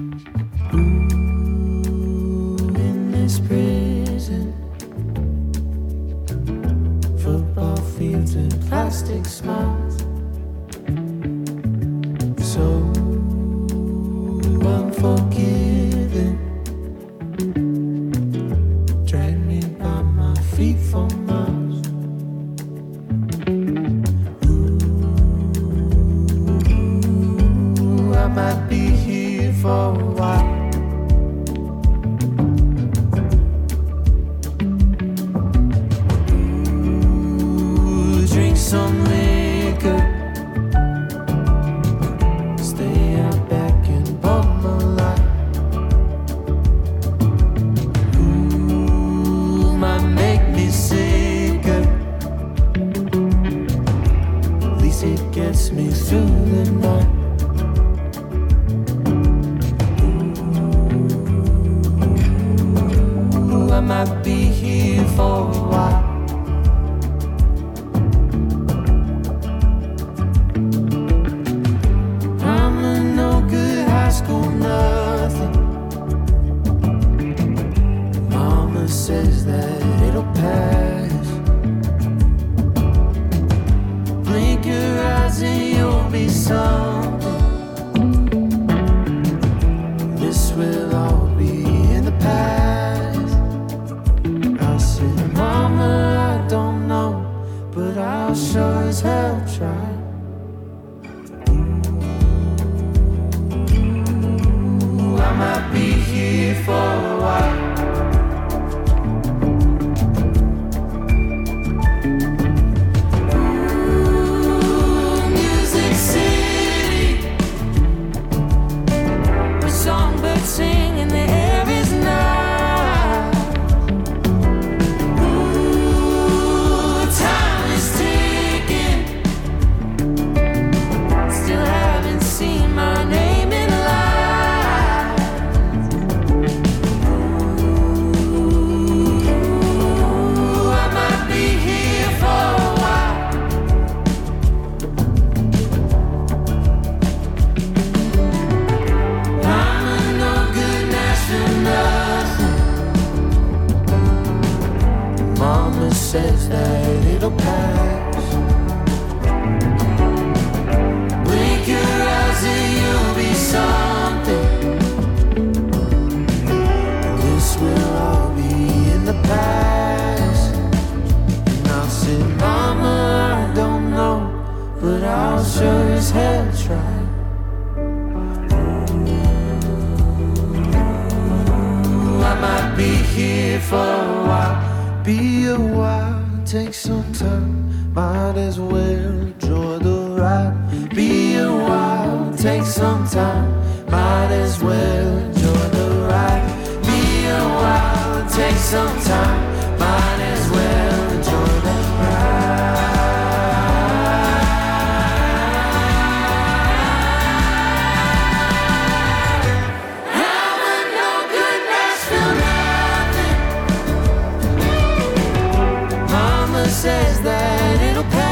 In this prison, football fields and plastic smiles, so unforgiving. Drag me by my feet for miles. Ooh, I might be here for a while. Some liquor, stay out back and bum my life. Ooh, might make me sicker. At least it gets me through the night. Ooh, I might be here for a while. Says that it'll pass. Blink your eyes and you'll be something. This will all be in the past. I said, Mama, I don't know, but I'll sure as hell try. Ooh, I might be here for a while. Sing in the air is night. Ooh, time is ticking. Still haven't seen my name in lights. Ooh, I might be here for a while. Mama says that it'll pass. Blink your eyes and you'll be something. This will all be in the past. And I'll say, Mama, I don't know, but I'll sure as hell try. Ooh, I might be here for a while. Be a while, take some time, might as well enjoy the ride. Be a while, take some time, might as well enjoy the ride. Be a while, take some time, might as well enjoy the ride. I'm a no good Nashville nothing. Mama says that it'll pass.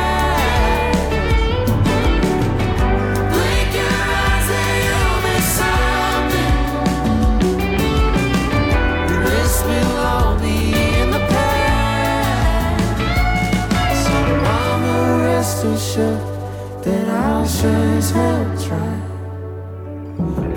Blink your eyes and you'll miss something. This will all be in the past. So Mama, rest assured that I'll sure as hell try.